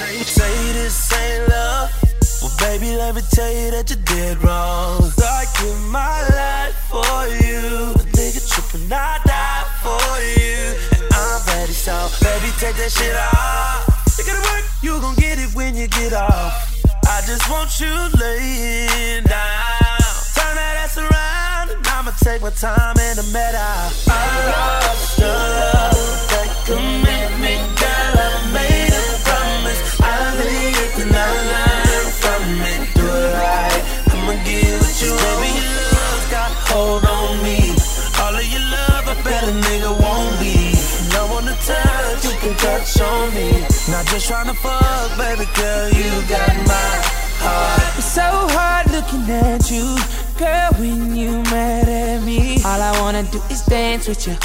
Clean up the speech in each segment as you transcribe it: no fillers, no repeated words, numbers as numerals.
Say this ain't love. Well, baby, let me tell you that you did wrong. I give my life for you. A nigga trippin', I die for you. And I'm ready, so baby, take that shit off. You gotta work, you gon' get it when you get off. I just want you laying down. Turn that ass around, and I'ma take my time in the meadow. I lost your love, that commitment, girl. I made a promise. I lived and I learned from it. Do it right, I'ma get with you. Baby, your love got hold on me. All of your love, I bet a nigga won't be. No one to touch, you can touch on me. Not just tryna fuck, baby girl, you got my heart. It's so hard looking at you, girl, when you mad at me. All I wanna do is dance with you,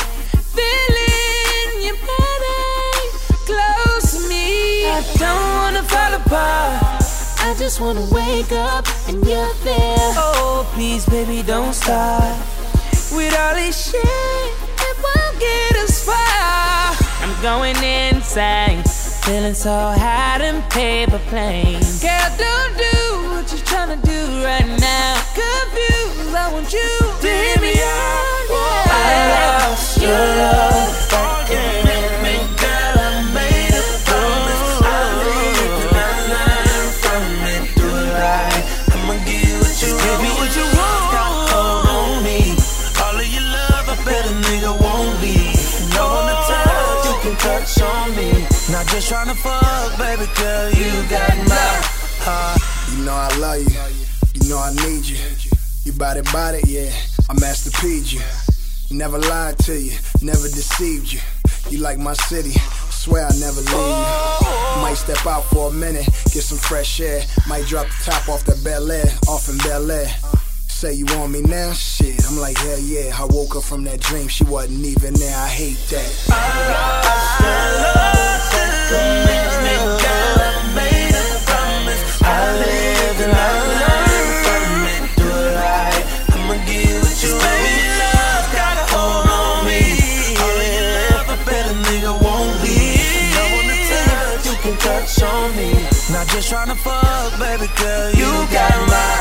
feeling your body close to me. I don't wanna fall apart, I just wanna wake up and you're there. Oh, please, baby, don't stop. With all this shit, it won't get us far. I'm going insane, feeling so hot and paper planes. Girl, don't do what you're trying to do right now. Confused, I want you to hear me out. Yeah. I lost your love, that commitment, girl. I made a promise. I lived and I learned from it. Do it right, I'ma give what you want. Give me what you want. Got hold on me. All of your love, I bet a nigga won't leave. No one to touch, you can touch on me. Not just tryna fuck, baby girl, you got my heart. You know I love you, you know I need you. You bout it, yeah, I Master P'd you. Never lied to you, never deceived you. You like my city, swear I never leave you. Might step out for a minute, get some fresh air. Might drop the top off that Bel Air, off in Bel Air. Say you want me now? Shit, I'm like, hell yeah. I woke up from that dream, she wasn't even there. I hate that. I lost your love, that commitment, girl. I made a promise. I lived and I learned from it. Do it right, I'ma give what you want. Baby, your love got a hold on me. All of your love, I bet a nigga won't leave. No one to touch, you can touch on me. Not just tryna fuck, baby girl, you got my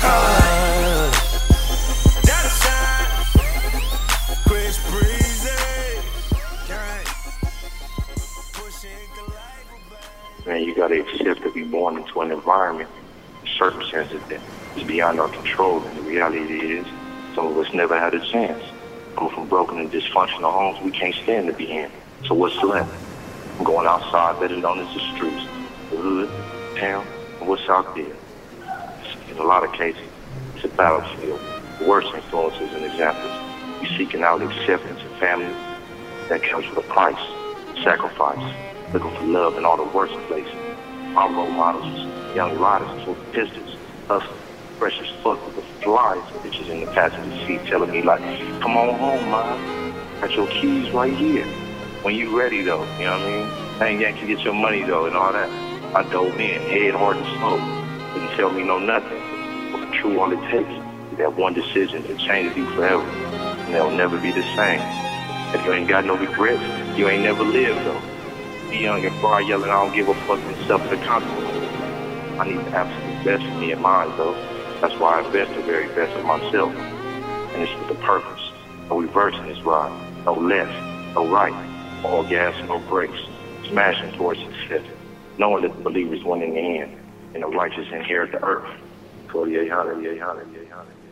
heart. Man, you gotta accept to be born into an environment, circumstances that is beyond our control. And the reality is, some of us never had a chance. Coming from broken and dysfunctional homes we can't stand to be in. So what's left? I'm going outside, better known as the streets, the hood, town, and what's out there. In a lot of cases, it's a battlefield. The worst influences and examples. You're seeking out acceptance and family. That comes with a price, sacrifice. Looking for love in all the worst places. Our role models was young riders with pistols, hustling, fresh as fuck with the flies bitches in the passenger seat telling me like, come on home, man. Got your keys right here. When you ready though, you know what I mean? I ain't yank to get your money though and all that. I dove in, head hard and slow. Didn't tell me no nothing. But for true all it takes is that one decision that changes you forever. And they'll never be the same. If you ain't got no regrets, you ain't never lived though. Be young and far yelling, I don't give a fuck and suffer the consequences. I need the absolute best for me and mine, though. That's why I invest the very best of myself. And it's with a purpose. No reversing this ride. No left, no right. All gas, no brakes. Smashing towards success. Knowing that the believers win in the end. And the righteous inherit the earth. 4800, 800, 800.